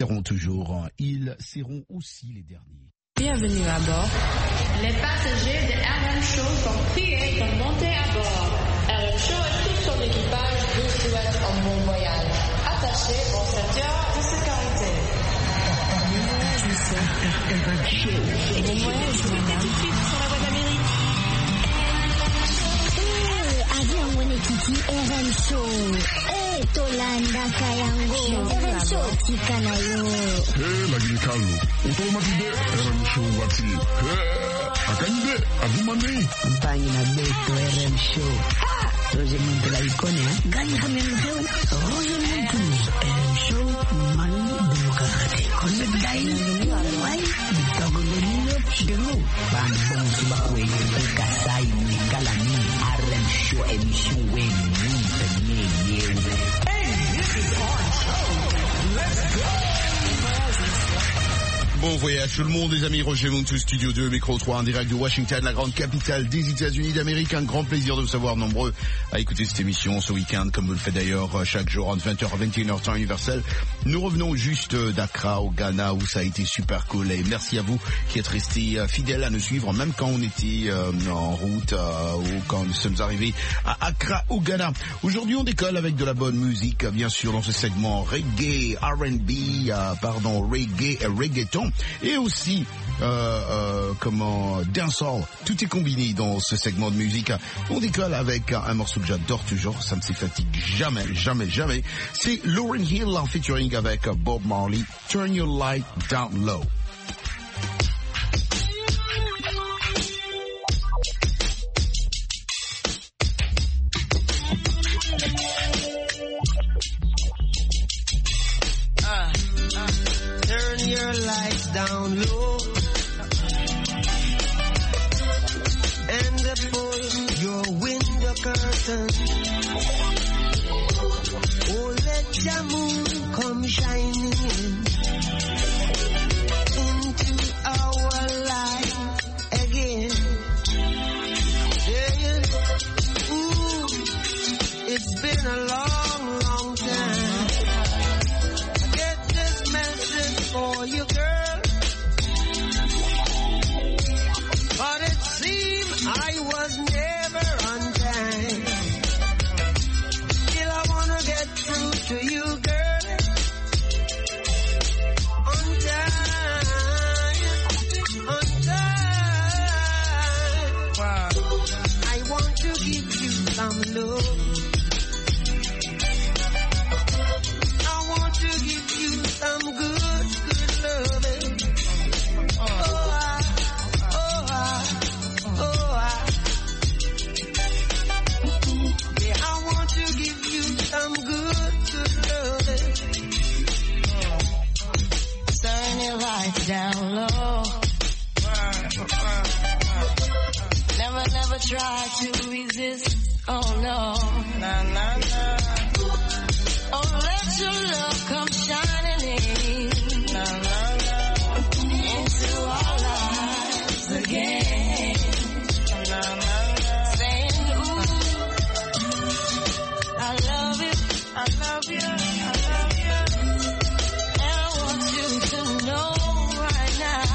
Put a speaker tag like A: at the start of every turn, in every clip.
A: Seront toujours, ils seront aussi les derniers.
B: Bienvenue à bord.
C: Les passagers de RM Show sont priés de monter à bord. RM Show et tout son équipage vous souhaitent un bon voyage. Attachez vos ceintures de sécurité.
B: Bon voyage, monsieur.
D: RM Show.
B: Bon voyage, madame. Tout de suite sur la voie d'Amérique.
D: Avion Wenekiki RM Show. Tolanda Kayango. RM Show Tikanayo.
E: Lagi kalu. Utomati de RM Show wati. Akande adumane.
F: Campagne na beto RM Show. Roger Monte la icone.
D: Gani hamemheu.
F: Roger Monte. RM Show man demokrati. Kone dai. Wai. Bitogolino chidelo. Bambon subakwe. Kasai ni kalani. RM Show emission when we
A: Bon voyage tout le monde, les amis. Roger Montou, Studio 2, Micro 3, en direct de Washington, la grande capitale des États-Unis d'Amérique. Un grand plaisir de vous savoir nombreux à écouter cette émission ce week-end, comme vous le faites d'ailleurs chaque jour entre 20h à 21h temps universel. Nous revenons juste d'Accra au Ghana, où ça a été super cool. Et merci à vous qui êtes restés fidèles à nous suivre, même quand on était en route ou quand nous sommes arrivés à Accra au Ghana. Aujourd'hui, on décolle avec de la bonne musique, bien sûr, dans ce segment reggae, R&B, reggae et reggaeton. Et aussi, dancehall. Tout est combiné dans ce segment de musique. On décolle avec un morceau que j'adore toujours, ça ne se fatigue jamais. C'est Lauryn Hill en featuring avec Bob Marley, Turn Your Light Down Low.
G: Turn your lights down low and pull your window curtain. Oh, let your moon come shining into our life again. Yeah. Ooh, it's been a long time. For you, girl, but it seemed I was never on time. Still I wanna get through to you, girl, on time. Wow. I want to give you some love. I want to give you some good loving. Yeah, I want to give you some good loving. Turn your lights down low. Never try to resist. Oh no. Nah. Oh, let your love come shining in. Into our lives again. Saying, ooh, I love you. And I want you to know right now.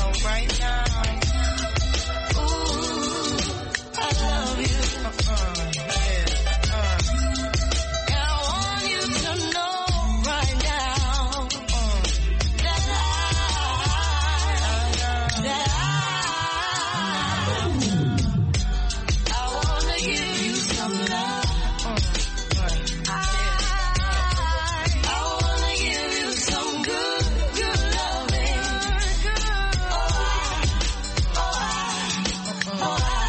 G: Ooh, I love you. And I want you to know right now that I wanna give you some love. I wanna give you some good loving. I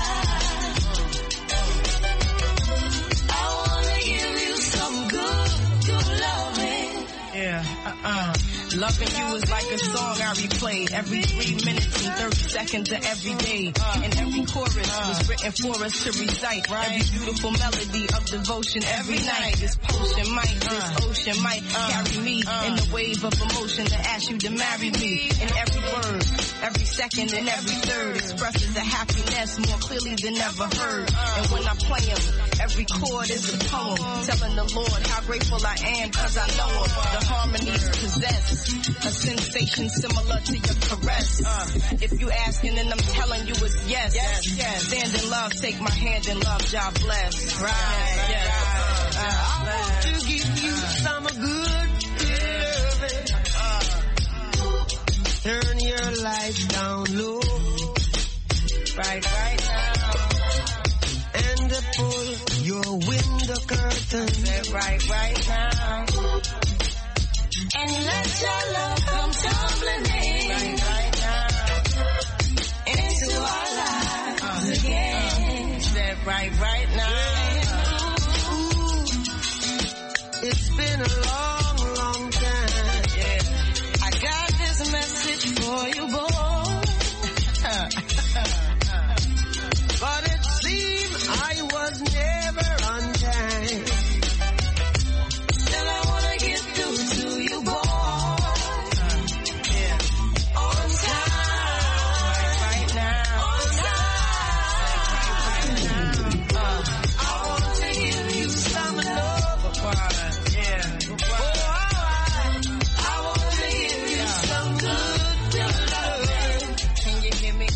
G: wanna give you some good loving.
H: Yeah, Loving you is like a song I replay every 3 minutes and 30 seconds of every day. And every chorus was written for us to recite. Every beautiful melody of devotion every night. This potion might, this ocean might carry me in the wave of emotion to ask you to marry me. And every word, every second and every third expresses the happiness more clearly than ever heard. And when I play them, every chord is a poem telling the Lord how grateful I am cause I know him. The harmonies possess A sensation similar to your caress. If you asking, then I'm telling you it's yes. Stand in love, take my hand in love, God bless. Right.
G: I want to give you some good loving. Turn your lights down low. Right now. And pull your window curtain. Right now. And let your love come tumbling in. Right now. Into our lives again. Right now. It's been a long, long time. Yeah. I got this message for you, boy. But it seemed I was never on time. Still I wanna get through to you, boy. Yeah. On time. Right now. On time. I want to give you some love. Yeah. I want to give you some good love. Can you hear me?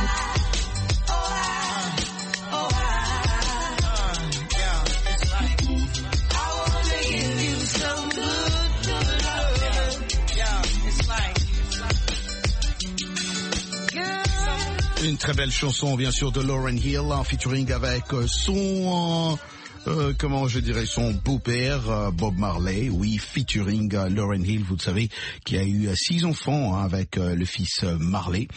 A: Une très belle chanson, bien sûr, de Lauryn Hill, en featuring avec son... comment je dirais, son beau-père, Bob Marley, oui, featuring Lauryn Hill, vous le savez, qui a eu 6 enfants avec le fils Marley,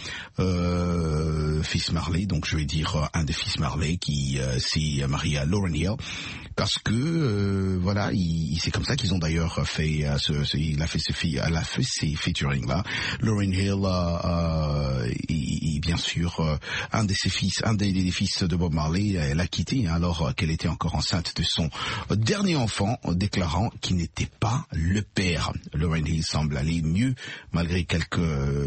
A: donc je vais dire un des fils Marley qui s'est marié à Lauryn Hill, parce que voilà, c'est comme ça qu'ils ont d'ailleurs fait elle a fait ces featuring là. Lauryn Hill et bien sûr un des fils de Bob Marley, elle a quitté alors qu'elle était encore enceinte de son dernier enfant, déclarant qu'il n'était pas le père. Lauryn Hill semble aller mieux malgré quelques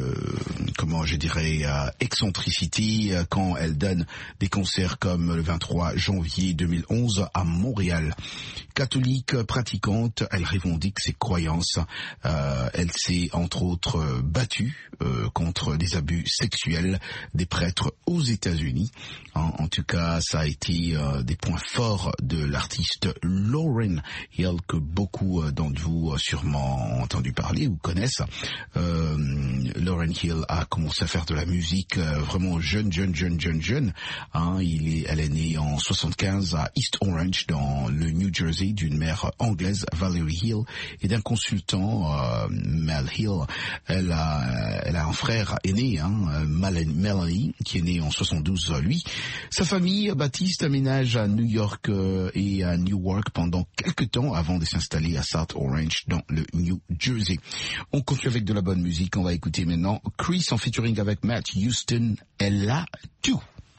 A: excentricités quand elle donne des concerts comme le 23 janvier 2011 à Montréal. Catholique pratiquante, elle revendique ses croyances. Elle s'est entre autres battue contre des abus sexuels des prêtres aux États-Unis. En tout cas, ça a été des points forts de l'artiste Lauryn Hill que beaucoup d'entre vous sûrement ont entendu parler ou connaissent. Lauryn Hill a commencé à faire de la musique vraiment jeune. Elle est née en 75 à East Orange dans le New Jersey d'une mère anglaise, Valerie Hill, et d'un consultant, Mel Hill. Elle a un frère aîné, Melanie, qui est né en 72 lui. Sa famille baptiste aménage à New York et à Newark pendant quelques temps avant de s'installer à South Orange dans le New Jersey. On continue avec de la bonne musique. On va écouter maintenant Chris en featuring avec Matt Houston. Elle a tout.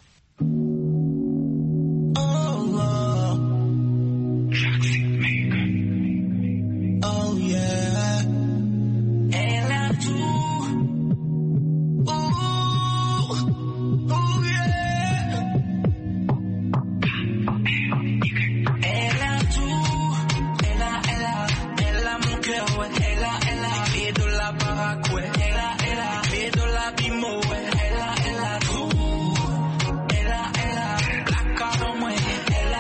G: Oh yeah. Elle a tout. Oh yeah. Elle a tout. Elle a mon cœur, ouais. Elle a et de la baraque, ouais. Elle a et de la bimo, ouais. Elle a tout. Elle a la carte, ouais. Elle a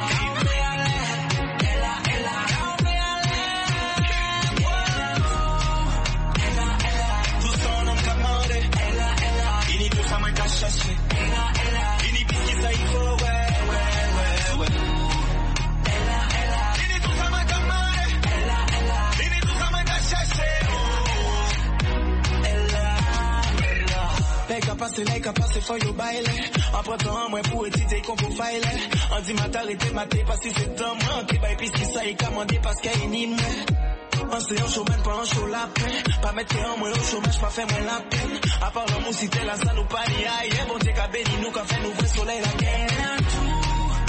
G: Like a passe for you baile. Après temps, moi pour étudier qu'on peut faire. On dit matin arrêtez maté parce que c'est temps. Moi qui baille puis ça est commandé parce qu'il y a une île. On se en chômage pas en chaud la peine. Pas mettre en moi au chômage pas faire moins la peine. À part l'amour si t'es là ça nous pas ni aïe. Bon Dieu qu'a béni nous qu'a fait nous vrai soleil la guerre. Elle a tout.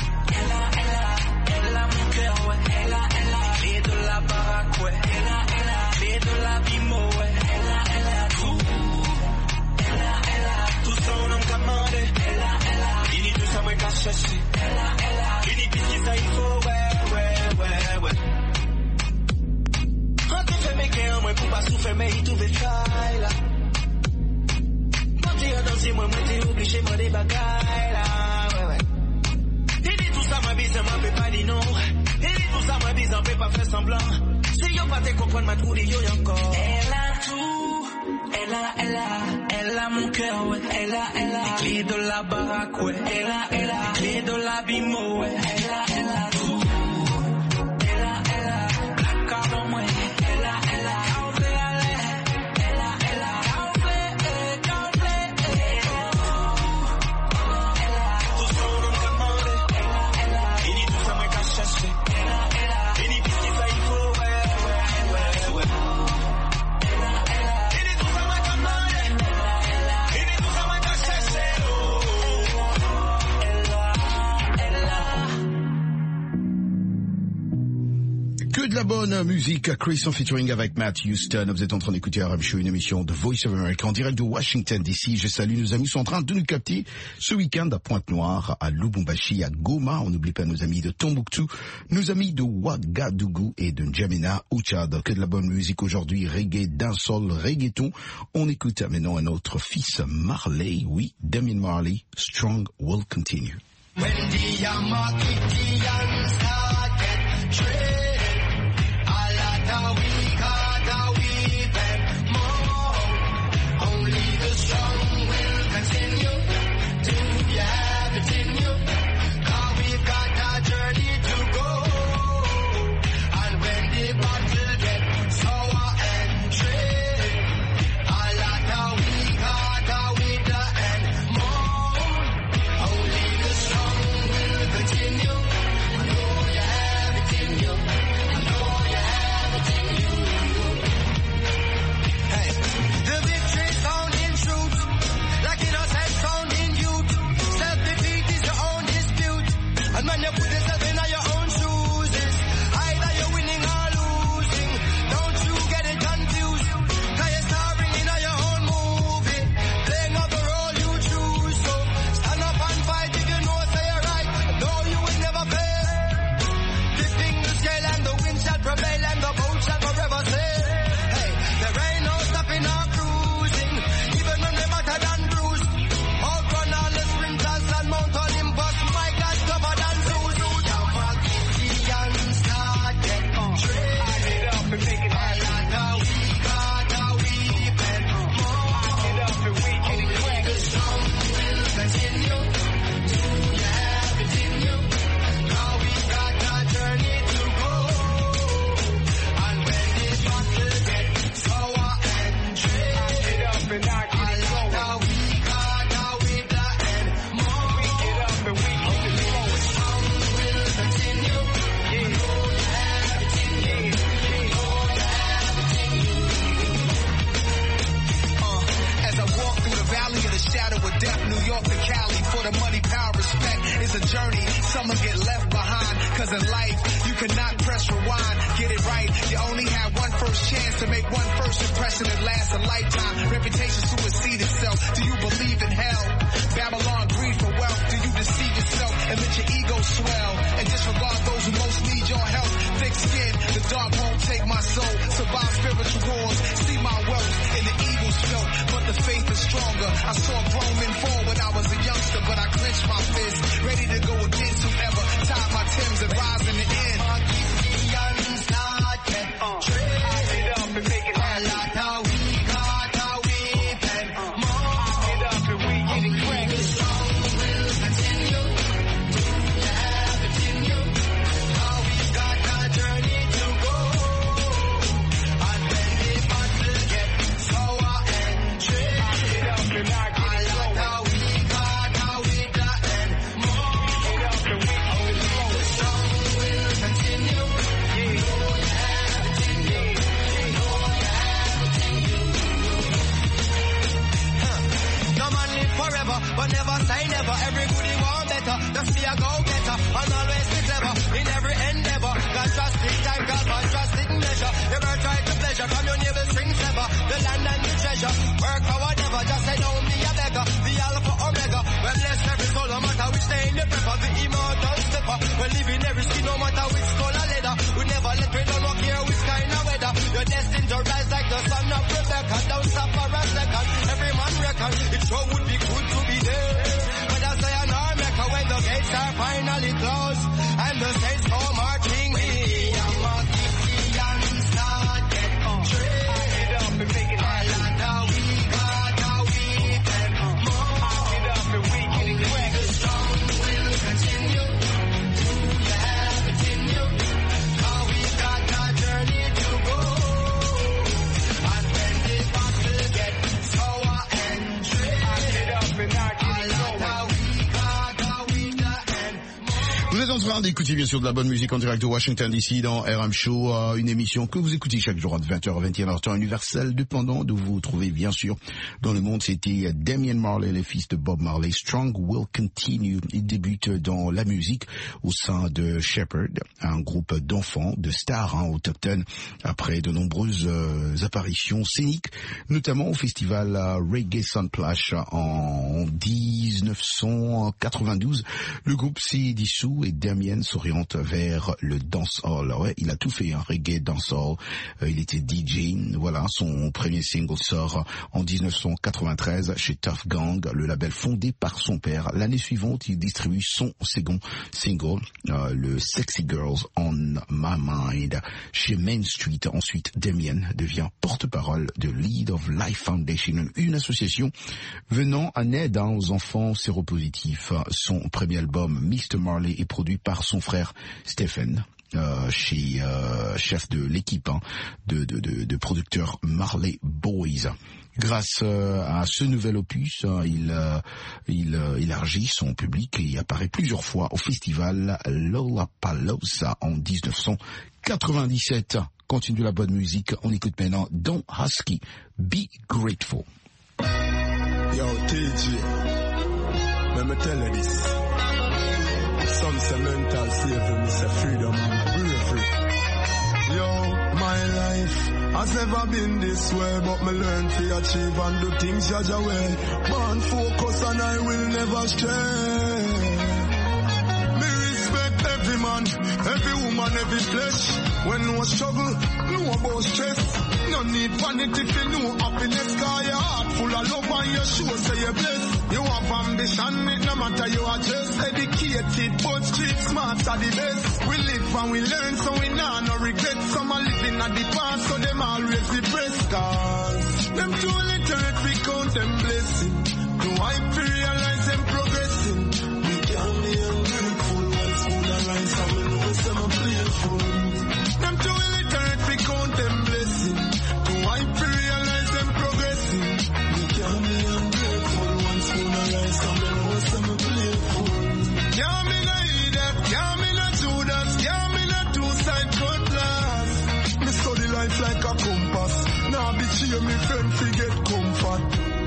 G: Elle a mon cœur ouais. Elle a et de la baraque ouais. Elle a et de la bimo ouais. Elle a tout. Tout son nom commandé. Il n'y a tout ça moi qu'à chercher. Il n'y a plus ça il faut ouais. On te fait mes gains moi pour pas souffrir trouver faille là. Quand tu es dans moi, t'es obligé de des bagailles là. Ouais, ouais. Il dit tout ça, ma bise, moi, peut pas dire non. Il dit tout ça, ma bise, on peut pas faire semblant. Si yo pas te comprendre, ma trou de yo encore. Elle a tout, elle a mon cœur, ouais. Elle a les clés de la baraque, ouais. Elle a les clés de la bimo, ouais. Elle a tout. Elle a, car moi, elle a,
A: Que de la bonne musique, Chris en featuring avec Matt Houston. Vous êtes en train d'écouter RM Show, une émission de Voice of America en direct de Washington DC. Je salue nos amis qui sont en train de nous capter ce week-end à Pointe-Noire, à Lubumbashi, à Goma. On n'oublie pas nos amis de Tombouctou, nos amis de Ouagadougou et de N'Djamena au Tchad. Que de la bonne musique aujourd'hui, reggae, dancehall, reggaeton. On écoute maintenant un autre fils, Marley, oui, Damien Marley, Strong Will Continue.
I: When the Yamakitians started trading, we got a weeping more. Only the strong will continue. Do you have it in you? 'Cause we've got a journey to go. And when the battle gets sour and dread, a lot of we got a winter and more. Only the strong will continue. I know you have it in you. I know you have it in you. Hey, the victory found in truth, like innocence found in youth. Self-defeat is your own dispute, and when you put yourself in your own shoes, it's either you're winning or losing. Don't you get it confused, 'cause you're starring in your own movie, playing out the role you choose. So stand up and fight if you know say you're right, know you will never fail. Lifting the scale and the wind shall prevail and the boat shall forever sail. Hey, there ain't no stopping or cruising, even when we're battered and bruised. Outrun all the sprinters and Mount Olympus, my God, tougher than Zeus. Yamakitians started trading. Up and make it a lot of we got a weeping more. Get up and we can only the strong will continue. Do you have it in you? Now we got a journey to go. And when the battle gets sour and dread, get up and knock it low. We got a winter and more. We get up and we keep it low. The strong will continue. Yeah. Know you have it in you. Know you have it in you.
J: As I walk through the valley of the shadow of death, New York to Cali, for the money, power, respect is a journey. Some will get left behind, 'cause in life, you cannot press rewind. Get it right, you only have one first chance to make one first impression that lasts a lifetime. Reputation supersede itself. Do you believe in hell? Babylon, greed for wealth. Do you deceive yourself and let your ego swell? And disregard those who most need your help. Thick skin, the dark won't take my soul. Survive spiritual wars, see my wealth in the evil's felt. But the faith is stronger. I saw grown men fall when I was a youngster, but I clenched my fist, ready to go against whoever tied my Timbs and rise in the end.
I: Yamakitians started trading. Get up and make it a lot of we got a weeping more. Get up and we getting cracked. The strong will continue. Do you have it in you? Now we've got a journey to go. And when the battle gets sour and dread, get up and knock it low. A lot of we got a winter and more. Get up and we only low. The strong will continue. Yeah. Know you have it in you. Know you have it in you. No man live forever, but never say never. Every goodie want better, just be a go-getter. And always be clever in every endeavor. God trust it, time, God man trust it in measure. Never try to pleasure from your neighbor's strings ever. The land and the treasure, work for whatever. Just say don't be a beggar, the Alpha Omega. Well, bless every soul, no matter which day in the prepper. The immortal stepper, well, live in every skin, no matter which skull or leather. We never let we don't walk here which kind of weather. You're destined to rise like the son of Rebecca. so would be good to be there. But I say an America when the gates are finally closed and the saints go marching in. Americans not get trade up and make it all out. Now we got our weekend more. It up and we can quick. The strong will continue. Do you have it in you? Now we got our journey to go. And when the battle get sour and trade it up and knock it over.
A: Vous êtes en train d'écouter bien sûr de la bonne musique en direct de Washington DC dans RM Show, une émission que vous écoutez chaque jour à 20h à 21h temps universel, dépendant d'où vous vous trouvez bien sûr dans le monde. C'était Damian Marley, le fils de Bob Marley. Strong Will Continue. Il débute dans la musique au sein de Shepherd, un groupe d'enfants, de stars autochtones, après de nombreuses apparitions scéniques, notamment au festival Reggae Sunplash en 1992. Le groupe s'est dissous et Damien s'oriente vers le dancehall. Ouais, il a tout fait, reggae, dancehall. Il était DJ. Voilà, son premier single sort en 1993 chez Tough Gang, le label fondé par son père. L'année suivante, il distribue son second single, le Sexy Girls on My Mind, chez Main Street. Ensuite, Damien devient porte-parole de Lead of Life Foundation, une association venant en aide aux enfants séropositifs. Son premier album, Mr. Marley, est produit par son frère Stephen, chef de l'équipe de producteurs Marley Boys. Grâce à ce nouvel opus, il élargit son public et apparaît plusieurs fois au festival Lollapalooza en 1997. Continue la bonne musique, on écoute maintenant Don Husky, Be Grateful.
K: Yo, TG, let me tell you this. Some say mental slavery, me say freedom and bravery. Yo, my life has never been this way, but me learn to achieve and do things Jaja way. Born focus and I will never stray. Me respect every man, every woman, every flesh. When no struggle, no about stress. No need vanity for no happiness, cause your heart full of love and your show say you're blessed. You have ambition, it no matter you are just educated, but street smarts are the best. We live and we learn, so we nah no regret. Some are living at the past, so them always depressed. Cause them too literate, we count them blessing. Do I realize them progressing? We can be ungrateful, once food arise, and we know some are playful. Them too illiterate, we count them blessing. Do I realize them progressing? We can be ungrateful, once food arise, and we know some are playful. Can't be no idiot, can't be no Judas, can't be no two-side cutlass. Me study life like a compass. Now be cheer me friend, forget comfort.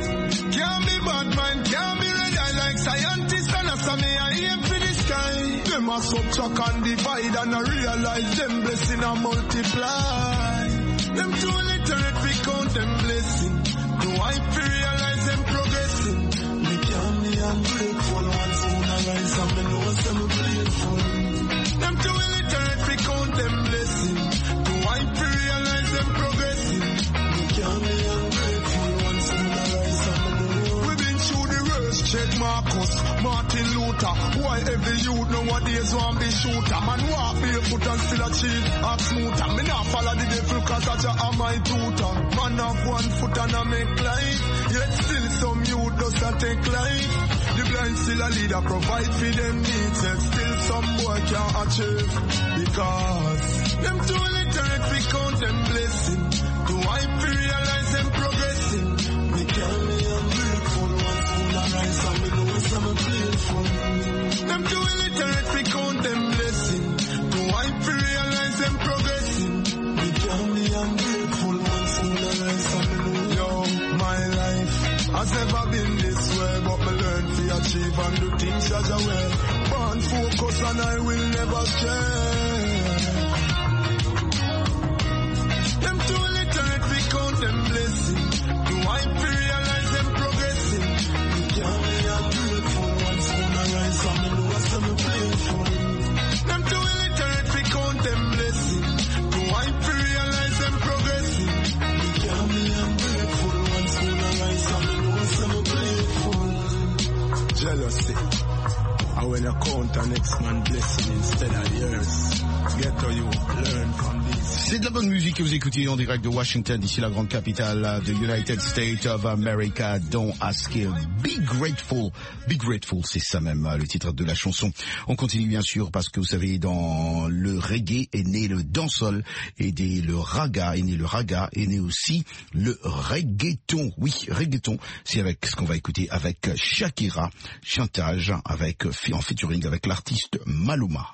K: Can't be bad mind, can't be red eye like scientists, and as me I aim for the sky. Them a subtract and divide and I realize them blessing and multiply. Them too literate, we count them blessing. Do I realize them progressing? Me can be ungrateful, once soon arise and me know some playful. Them too illiterate, we count them blessing. Do I realize them progressing? Me can be ungrateful, once soon arise and me know. We've been through the worst, check Marcus, Martin Luther. Why every youth nowadays want be shooter? Man walk barefoot and still achieve a smoother. Me not follow the devil cause I am my tutor. Man have one foot and I make life. Yet still some youth doesn't take life. The blind still a leader provide for them needs. Yet still some boy can't achieve. Because them too literate we count them blessing. Do I realize them progressing? Me can be ungrateful, once soon arise and me know some playful. Them too illiterate, we count them blessing. Do I realize them progressing? We can be ungrateful, once soon arise and me know. Yo, my life has never been this way, but me learn to achieve and do things Jaja way. Born focus and I will never stray. Them too illiterate, we count them blessing. Do I realize them progressing? We can be ungrateful, once soon arise and me know some playful. Them too illiterate, we count them blessing. Do I realize them progressing? We can be ungrateful, once soon arise and me know some playful. when you count an next man blessing instead of yours. Get to you, learn from this.
A: C'est de la bonne musique que vous écoutez en direct de Washington, d'ici la grande capitale de United States of America. Don't ask him. Be grateful. Be grateful, c'est ça même le titre de la chanson. On continue bien sûr parce que vous savez, dans le reggae est né le dancehall et le raga est né le raga, est né aussi le reggaeton. Oui, reggaeton, c'est avec ce qu'on va écouter avec Shakira, Chantage, avec en featuring avec l'artiste Maluma.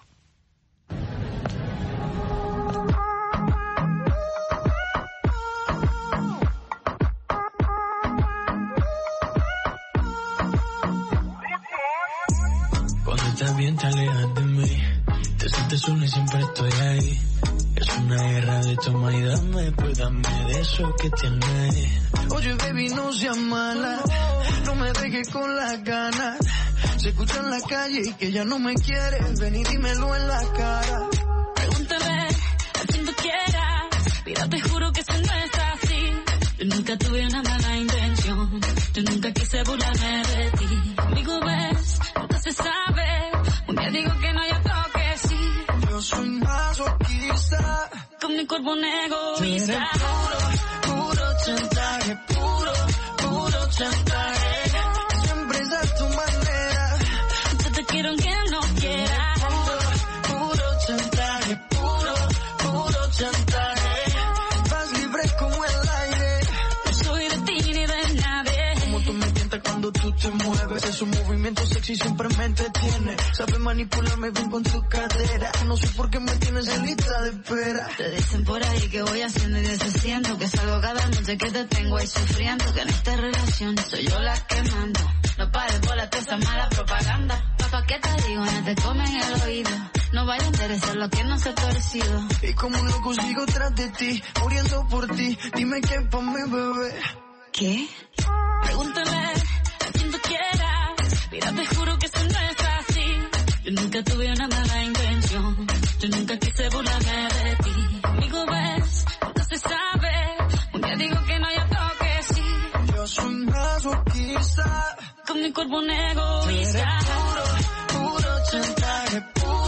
G: Cuando estás bien te alejas de mí, te sientes solo y siempre estoy ahí. Es una guerra de toma y dame, pues dame de eso que tienes. Oye baby, no seas mala, no me dejes con las ganas. Se escucha en la calle y que ya no me quieres, ven y dímelo en la cara.
L: Pregúntame a quien tú quieras, mira te juro que eso no es así. Yo nunca tuve una mala intención, yo nunca quise burlarme de ti. Amigo ves, nunca se sabe, un día digo que no, yo creo que sí.
G: Yo soy masoquista,
L: con mi cuerpo un egoísta.
G: Eres puro chantaje, puro chantaje. Siempre es a tu manera,
L: yo te quiero aunque no quiera.
G: Puro chantaje, puro chantaje. Vas libre como el aire,
L: no soy de ti ni de nadie.
G: Como tú me tientas cuando tú te mueves, esos movimientos sexy siempre me entretiene. Sabes manipularme bien con tu cadera, no sé por qué me tienes en lista de espera.
L: Te dicen por ahí que voy haciendo y deshaciendo, que salgo cada noche que te tengo ahí sufriendo, que en esta relación soy yo la que mando. No pares por esa mala propaganda. Papá, ¿qué te digo? No te comen el oído. No vaya a interesar lo que no se ha torcido.
G: Y como un loco sigo tras de ti, muriendo por ti. Dime qué pa' mi bebé.
L: ¿Qué? Pregúntame a quien tú quieras. Mira, te juro que eso no es así. Yo nunca tuve una mala intención, yo nunca quise burlarme de ti. Amigo ves, nunca se sabe, un día digo que no, yo creo que sí.
G: Yo soy masoquista,
L: con mi cuerpo un egoísta.
G: Eres puro chantaje,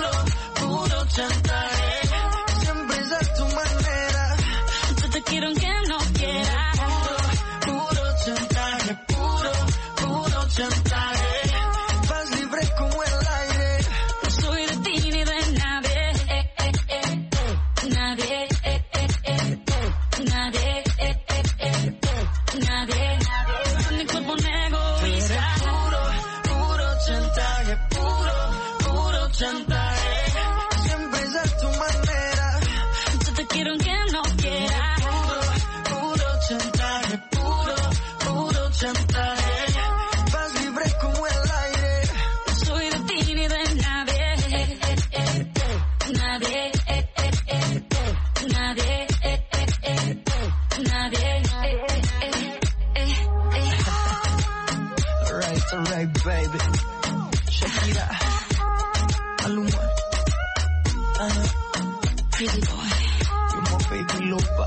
G: puro chantaje. Siempre es a tu manera,
L: yo te quiero aunque no quiera.
G: Puro chantaje, puro chantaje. Vas libre como el aire,
L: no soy de ti ni de nadie. Nadie, nadie, nadie. Con mi cuerpo un egoísta.
G: Puro chantaje, puro chantaje. Siempre es a tu manera,
L: yo te quiero aunque no quiera.
G: Puro chantaje, puro chantaje. Vas libre como el aire,
L: no soy de ti ni de nadie. Nadie, nadie, nadie.
G: Alright, baby. Shakira, Maluma,
L: Pretty boy,
G: you're my baby lover.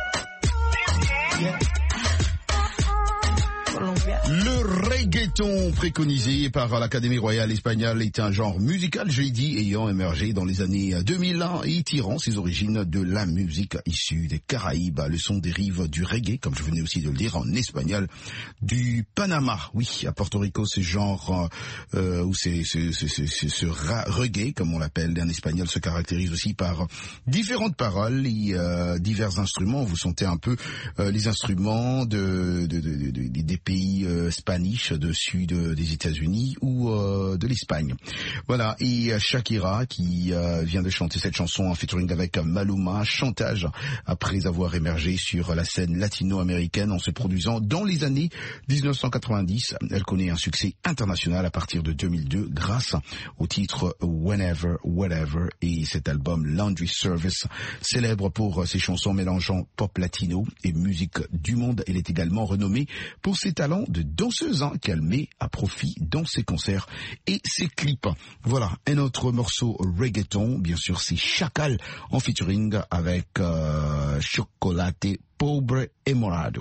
G: Yeah. Colombia.
A: Le reggaeton préconisé par l'Académie royale espagnole est un genre musical, j'ai dit, ayant émergé dans les années 2001 et tirant ses origines de la musique issue des Caraïbes. Le son dérive du reggae, comme je venais aussi de le dire en espagnol, du Panama. Oui, à Porto Rico, ce genre, ou ce reggae, comme on l'appelle en espagnol, se caractérise aussi par différentes paroles et divers instruments. Vous sentez un peu les instruments des pays spanish du sud des États-Unis ou de l'Espagne. Voilà, et Shakira qui vient de chanter cette chanson en featuring avec Maluma, Chantage, après avoir émergé sur la scène latino-américaine en se produisant dans les années 1990. Elle connaît un succès international à partir de 2002 grâce au titre Whenever, Whatever et cet album Laundry Service, célèbre pour ses chansons mélangeant pop latino et musique du monde. Elle est également renommée pour ses talents de danseuse qu'elle met à profit dans ses concerts et ses clips. Voilà, un autre morceau reggaeton, bien sûr c'est Chacal en featuring avec Chocolate Pobre et Morado.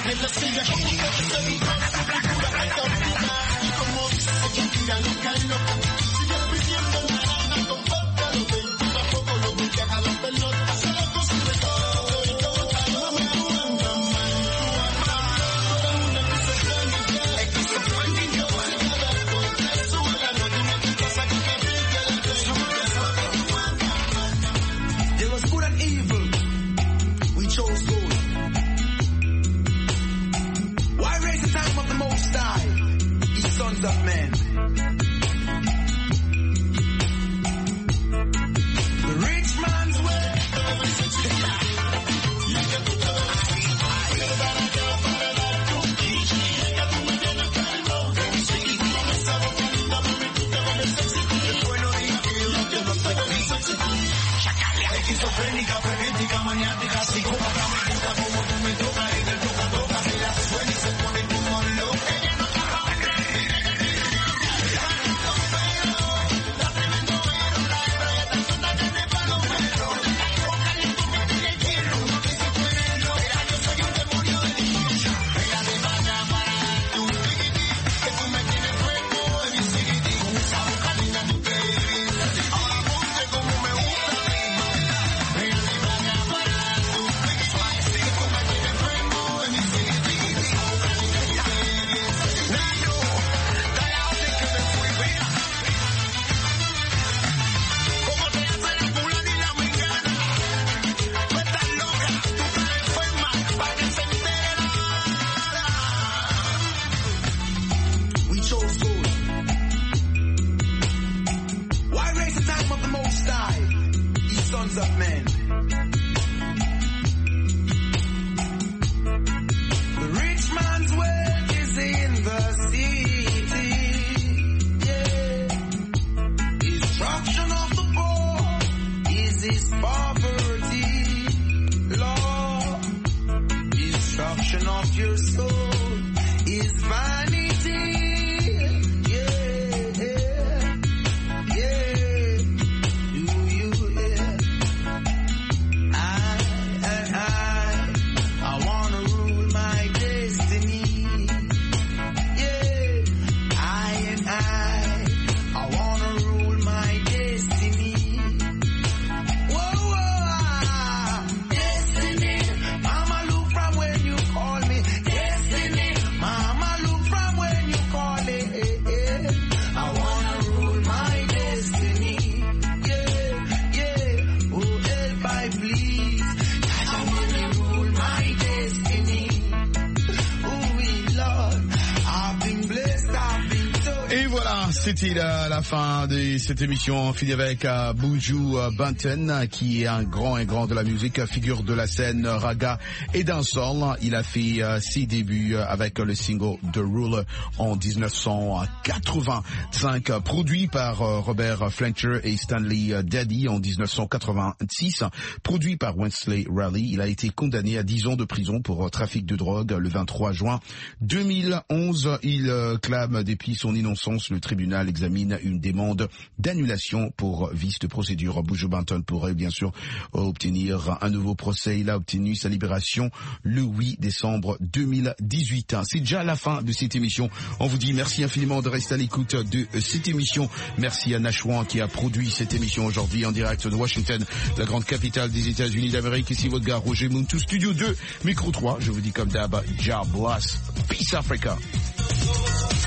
G: Of men. The rich man's way. Esquizofrénica, frenética, maniática, psicópata, me gusta como tú me tocas y del toca, se la suena y se pone como loca.
A: C'était la fin de cette émission, fini avec Buju Banton, qui est un grand de la musique, figure de la scène raga et dancehall. Il a fait ses débuts avec le single The Ruler en 1985, produit par Robert Fletcher et Stanley Daddy en 1986, produit par Wesley Raleigh. Il a été condamné à 10 ans de prison pour trafic de drogue le 23 juin 2011. Il clame depuis son innocence. Le tribunal examine une demande d'annulation pour vice de procédure. Buju Banton pourrait bien sûr obtenir un nouveau procès. Il a obtenu sa libération le 8 décembre 2018. C'est déjà la fin de cette émission. On vous dit merci infiniment de rester à l'écoute de cette émission. Merci à Nashwan qui a produit cette émission aujourd'hui en direct de Washington, la grande capitale des États-Unis d'Amérique. Ici votre gars Roger Muntu, Studio 2, Micro 3. Je vous dis comme d'hab, Jah bless. Peace Africa.